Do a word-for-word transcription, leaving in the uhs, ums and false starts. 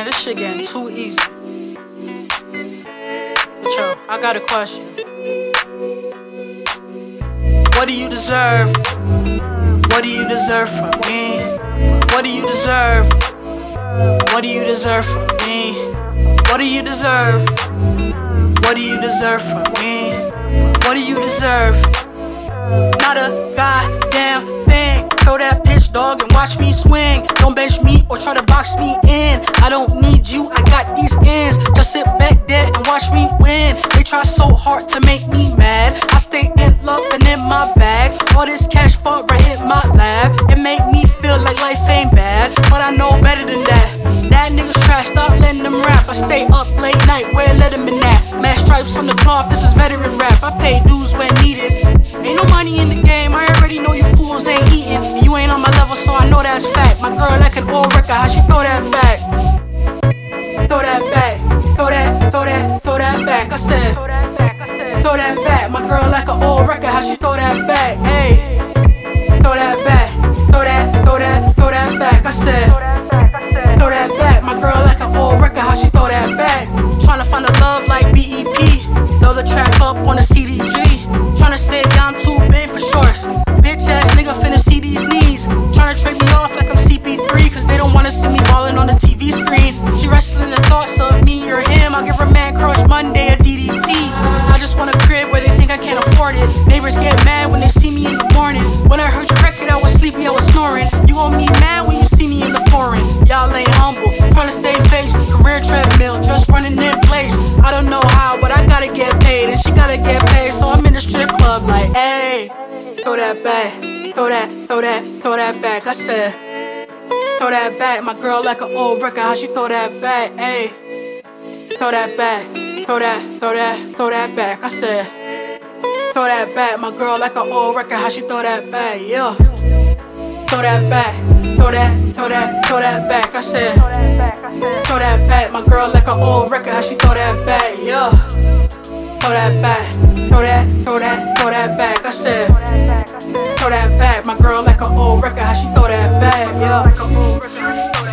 this shit getting too easy. But yo, I got a question. What do you deserve? What do you deserve from me? What do you deserve? What do you deserve from me? What do you deserve? What do you deserve from me? What do you deserve? Not a goddamn thing. Throw that pitch, dog, and watch me swing. Don't bench me or try to box me in. I don't need you, I got these ends. Just sit back there and watch me win. They try so hard to make me mad. I stay in love and in my bag. All this cash fall right in my lap. It make me feel like life ain't bad, but I know better than that. That nigga's trash, stop letting them rap. I stay up late night, where let them in that. Mad stripes on the cloth, this is veteran rap. I pay dues when needed. Ain't no money in the game, I already know you fools ain't eating. And you ain't on my level, so I know that's fact. My girl like an old record, how she throw that back? Throw that back, throw that, throw that, throw that back. I said, throw that back. My girl like an old record, how she throw that back? Hey, throw that back, throw that, throw that, throw that back. I said, throw that back. My girl like an old record, how she throw that back? Tryna find a love like B E P. Throw the track up on the C D G. Tryna say I'm too big for shorts. Bitch ass nigga finna see these knees. Tryna trade me off like I'm C P three, cause they don't wanna see me ballin' on the T V screen. She wrestling the thoughts of me or him. I'll give her man crush Monday a D D T. I just want a crib where they think I can't afford it. Neighbors get mad when they see me in the morning. When I heard your record, I was sleepy, I was snoring. You gon' be mad when you see me in the foreign. Y'all ain't humble, tryna save face. Career treadmill, just running in place. I don't know how, but I gotta get paid, and she gotta get paid, so I'm in the strip club like, hey, throw that back, throw that, throw that, throw that back. I said, throw that back. My girl like an old record, how she throw that back? Hey, throw that back, throw that, throw that, throw that back. I said, throw that back. My girl like an old record, how she throw that back? Yeah, throw that back, throw that, throw that, throw that back. I said, throw that back. My girl like an old record, how she throw that back? Yeah, throw that back, throw that, throw that, throw that back. I said, throw that back. My girl like an old record, how she throw that back? Yeah.